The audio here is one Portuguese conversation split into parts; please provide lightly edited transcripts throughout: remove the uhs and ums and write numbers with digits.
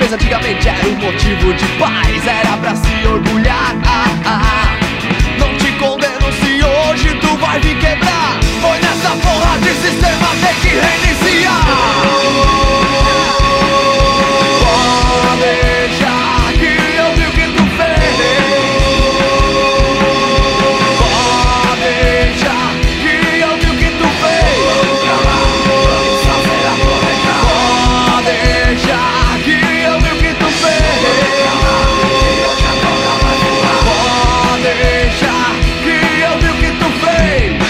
Mas antigamente era um motivo de paz, era pra se orgulhar. Não te condeno se hoje tu vai me quebrar. Foi nessa porra de sistema, tem que reiniciar. Pode deixar que eu vi o que tu fez. Pode deixar que eu vi o que tu fez. Pode deixar que eu vi o que tu fez. Pode deixar que eu vi o que tu fez.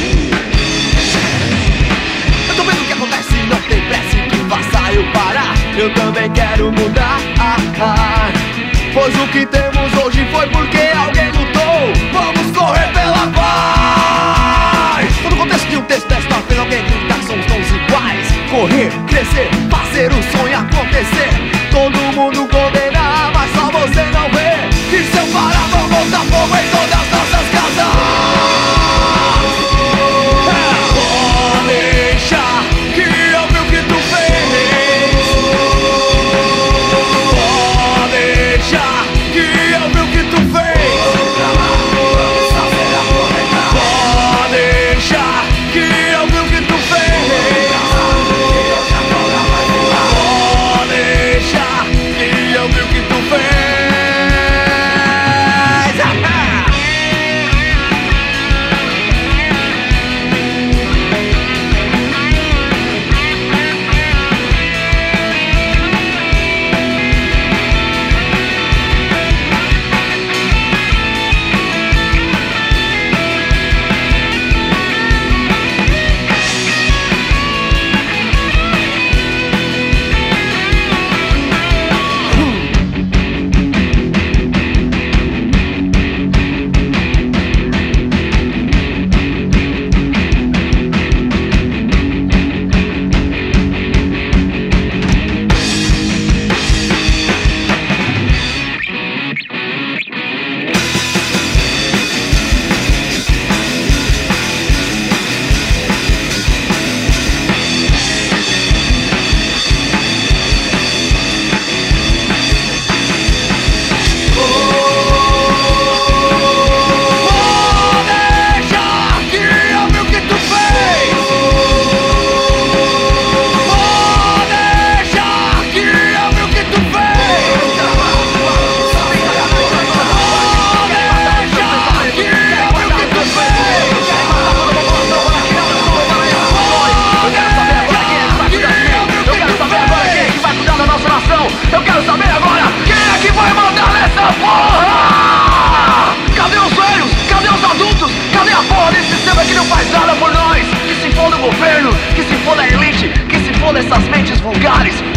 Eu tô vendo o que acontece, não tem pressa que faça eu parar. Eu também quero mudar. Pois o que temos hoje foi porque alguém lutou. Vamos correr pela paz. Todo contexto de um texto desta fez alguém gritar, somos todos iguais. Correr, crescer, fazer o sonho acontecer. Todo mundo condenar, mas só você não vê. Que se eu parar vão botar fogo em todas as nossas casas. Pode deixar que eu vi o que tu fez. Pode deixar que eu vi o que tu fez. Pode deixar que eu vi o que tu fez. Pode deixar que eu vi o que tu fez. Eu quero saber agora quem é que vai mandar nessa porra! Cadê os velhos? Cadê os adultos? Cadê a porra desse sistema que não faz nada por nós? Que se foda o governo, que se foda a elite, que se foda essas mentes vulgares.